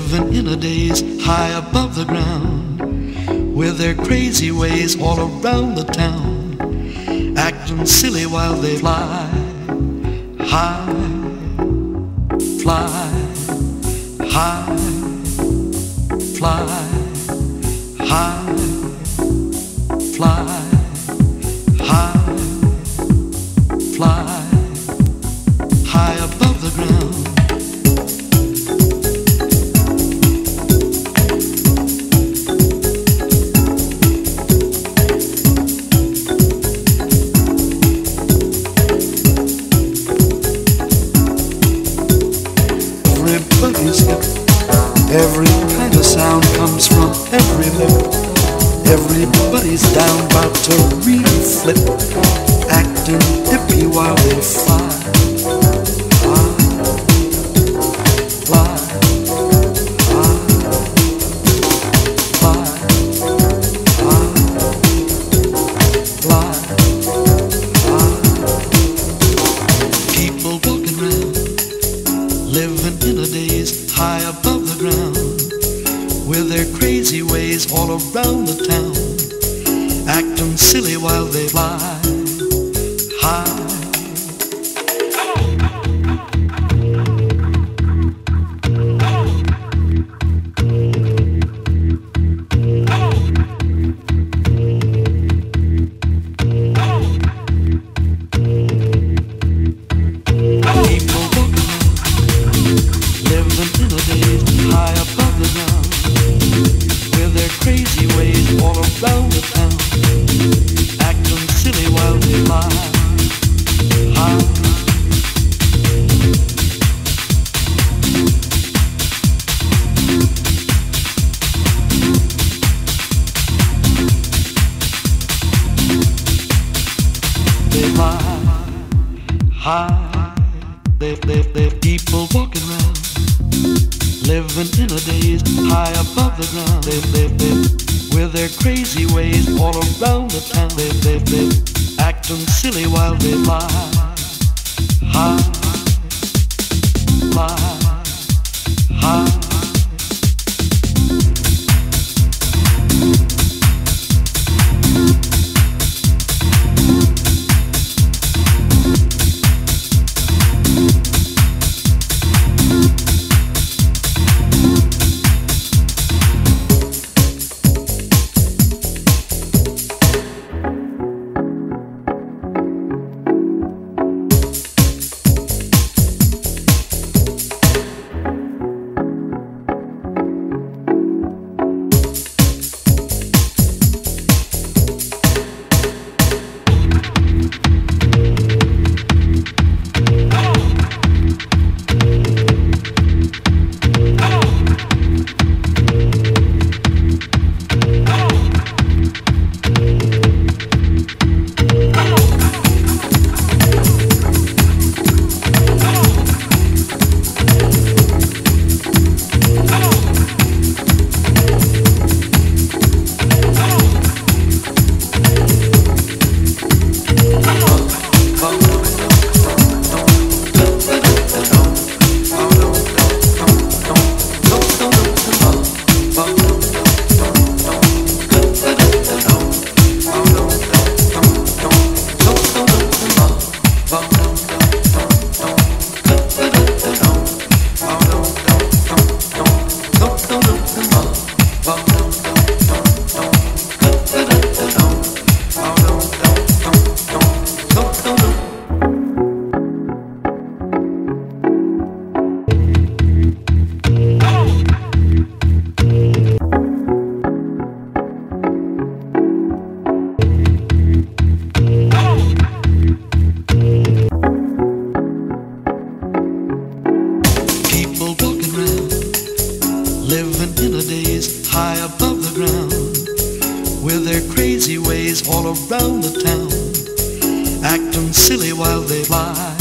living in a daze high above the ground, with their crazy ways all around the town, acting silly while they fly high, fly high, fly high, fly high, fly high above the ground. Everybody's hip, every kind of sound comes from every lip. Everybody's down, about to really flip, acting hippie while they fly, fly, fly, fly, fly, fly, fly. People walking around, living in a daze high above the ground, with their crazy ways all around the town, acting silly while they fly high. Crazy ways all around the town, acting silly while they fly high. They fly high. They people walking around, living in a daze high above the ground. They with their crazy ways all around the town. They acting silly while they fly high, fly high. Living in a daze high above the ground, with their crazy ways all around the town, acting silly while they fly